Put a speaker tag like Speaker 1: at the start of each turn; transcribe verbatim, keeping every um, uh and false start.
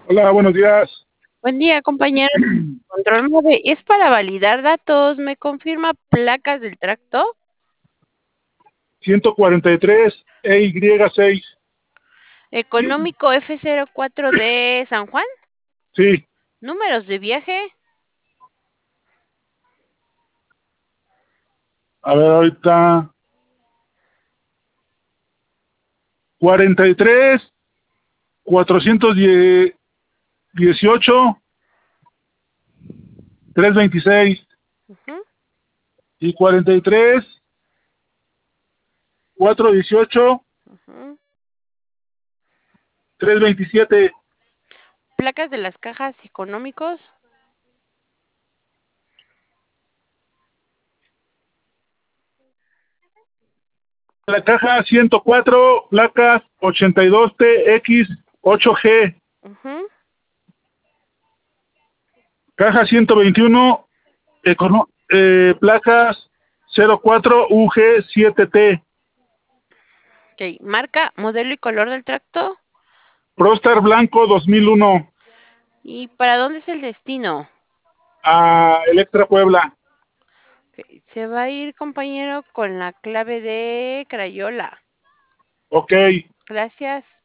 Speaker 1: Hola, buenos días.
Speaker 2: Buen día, compañero. Control nueve es para validar datos. ¿Me confirma placas del tracto?
Speaker 1: ciento cuarenta y tres E Y seis.
Speaker 2: Económico F cero cuatro de San Juan.
Speaker 1: Sí,
Speaker 2: Números de viaje.
Speaker 1: a ver, ahorita. cuarenta y tres, cuatrocientos dieciocho, trescientos veintiséis.
Speaker 2: Ujú.
Speaker 1: Y cuarenta y tres, cuatrocientos dieciocho,
Speaker 2: Ujú.
Speaker 1: trescientos veintisiete.
Speaker 2: Placas de las cajas económicos.
Speaker 1: La caja ciento cuatro, placas ochenta y dos T X ocho G.
Speaker 2: Ujú.
Speaker 1: Caja ciento veintiuno, econo- eh, placas cero cuatro U G siete T.
Speaker 2: Ok. Marca, modelo y color del tracto.
Speaker 1: Prostar Blanco dos mil uno.
Speaker 2: ¿Y para dónde es el destino?
Speaker 1: A Electra Puebla.
Speaker 2: Ok. Se va a ir, compañero, con la clave de Crayola.
Speaker 1: Ok.
Speaker 2: Gracias.